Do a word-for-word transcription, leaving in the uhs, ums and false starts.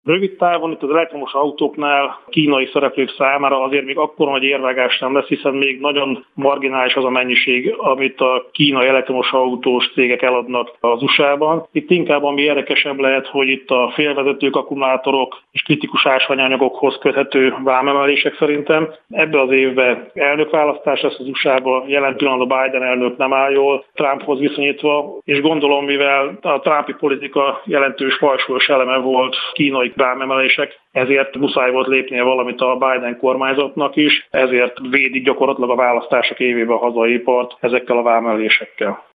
Rövid távon itt az elektromos autóknál kínai szereplők számára azért még akkora nagy érvágás nem lesz, hiszen még nagyon marginális az a mennyiség, amit a kínai elektromos autós cégek eladnak az u es á-ban. Itt inkább ami érdekesebb lehet, hogy itt a félvezetők, akkumulátorok és kritikus ásványanyagokhoz köthető vámemelések szerintem. Ebbe az évben elnökválasztás lesz az u es á-ban, jelen pillanatban Biden elnök nem áll jól Trumphoz viszonyítva, és gondolom, mivel a Trumpi politika jelentős falsúlyos eleme volt kínai vámemelések, ezért muszáj volt lépnie valamit a Biden kormányzatnak is, ezért védik gyakorlatilag a választások évében a hazai ipart ezekkel a vámemelésekkel.